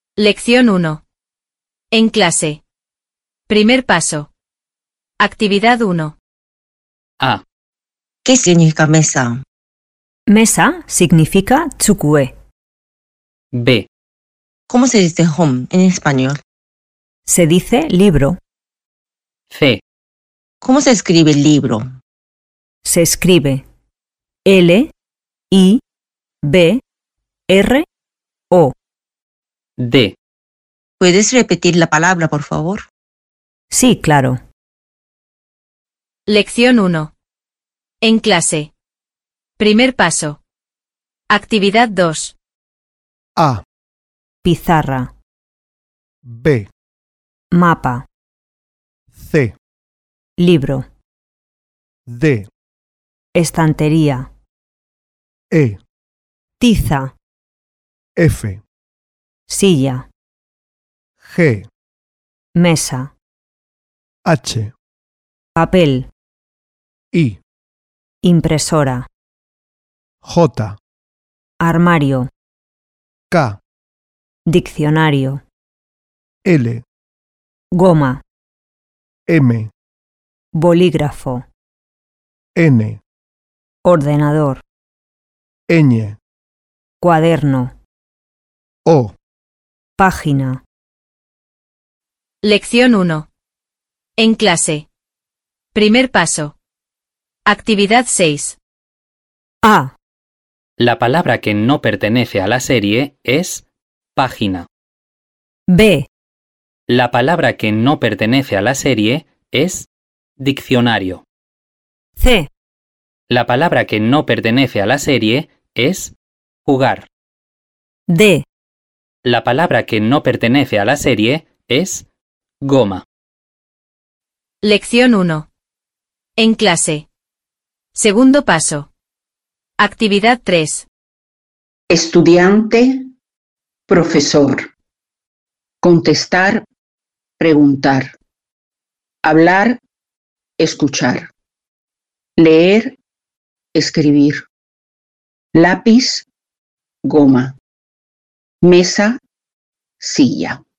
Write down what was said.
Lección 1. En clase. Primer paso. Actividad 1. A. ¿Qué significa mesa? Mesa significa tsukue. B. ¿Cómo se dice home en español? Se dice libro. C. ¿Cómo se escribe libro? Se escribe L, I, B, R, O. D. ¿Puedes repetir la palabra, por favor? Sí, claro. Lección 1. En clase. Primer paso. Actividad 2. A, Pizarra, B, mapa, C, libro, D, estantería, E, tiza, F, silla, G, mesa, H, papel, I, impresora, J, armario, K, diccionario, L, goma, M, bolígrafo, N, ordenador, Ñ, cuaderno, O. página. Lección 1. En clase. Primer paso. Actividad 6. A. La palabra que no pertenece a la serie es página. B. La palabra que no pertenece a la serie es diccionario. C. La palabra que no pertenece a la serie es jugar. D. La palabra que no pertenece a la serie es goma. Lección 1. En clase. Segundo paso. Actividad 3. Estudiante, profesor. Contestar, preguntar. Hablar, escuchar. Leer, escribir. Lápiz, goma. Mesa, silla.